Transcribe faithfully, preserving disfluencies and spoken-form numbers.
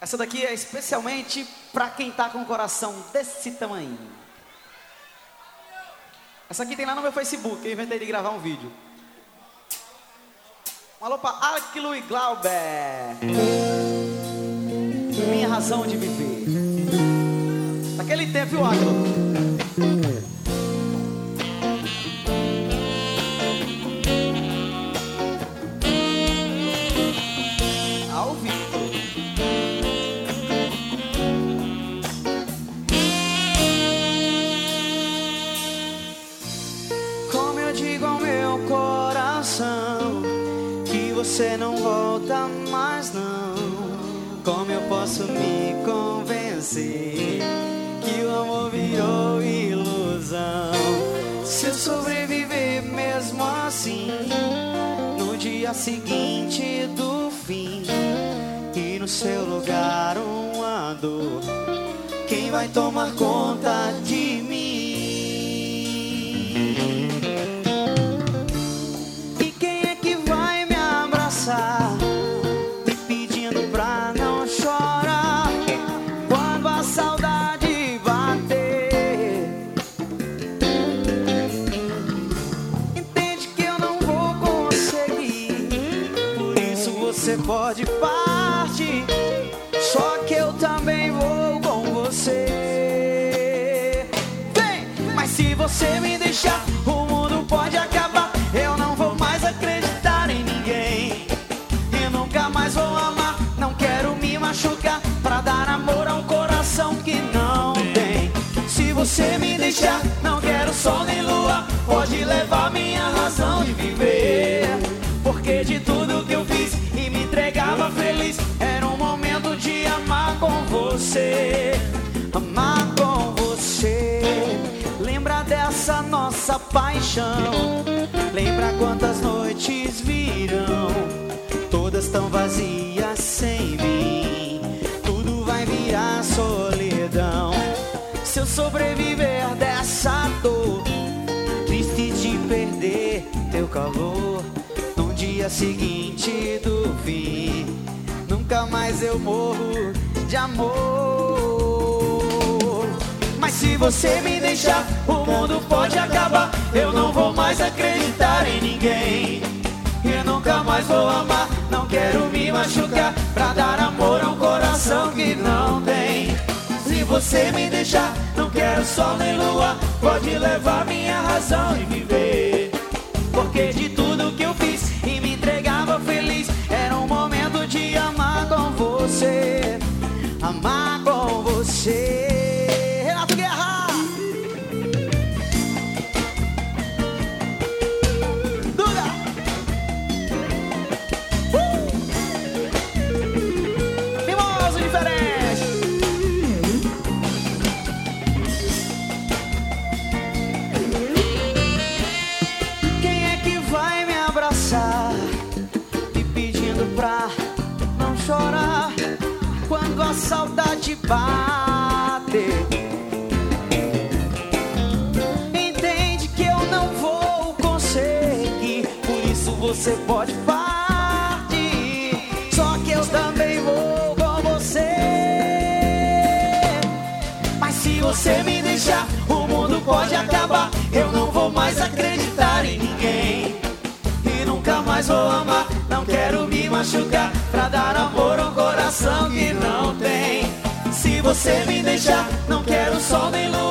Essa daqui é especialmente pra quem tá com o coração desse tamanho. Essa aqui tem lá no meu Facebook, eu inventei de gravar um vídeo. Um alô pra Aquilo e Glauber. Minha razão de viver. Naquele tempo, viu, Aquilo? Ao vivo. Como eu digo ao meu coração que você não volta mais não. Como eu posso me convencer que o amor virou ilusão? Se eu sobreviver mesmo assim, no dia seguinte do fim, e no seu lugar uma dor, quem vai tomar conta de mim? E quem é que vai me abraçar, me pedindo pra não chorar quando a saudade bater? Entende que eu não vou conseguir, por isso você pode partir, só que eu também vou com você. Vem! Mas se você me deixar, o mundo pode acabar. Eu não vou mais acreditar em ninguém, e nunca mais vou amar. Não quero me machucar pra dar amor a um coração que não tem. Se você me deixar, não quero sol nem lua, pode levar minha razão de viver. Porque de tudo que eu fiz e me entregava feliz, era um momento de amar com você. Amar com você. Lembra dessa nossa paixão, lembra quantas noites virão, todas tão vazias sem mim, tudo vai virar solidão. Se eu sobreviver dessa dor, triste de perder teu calor, no dia seguinte do fim, nunca mais eu morro de amor. Mas se você me deixar, o mundo pode acabar. Eu não vou mais acreditar em ninguém, e nunca mais vou amar. Não quero me machucar pra dar amor a um coração que não tem. Se você me deixar, não quero sol nem lua, pode levar minha razão de viver. Porque de tudo que eu fiz e me entregava feliz, era um momento de amar com você. Amar com você. Renato Guerra! Duda! Uh! Mimoso diferente! Quem é que vai me abraçar, me pedindo pra não chorar quando a saudade bater? Entende que eu não vou conseguir, por isso você pode partir, só que eu também vou com você. Mas se você me deixar, o mundo pode acabar. Eu não vou mais acreditar em ninguém, e nunca mais vou amar. Não quero me machucar pra dar amor a um coração que não tem. Se você me deixar, não quero sol nem lua,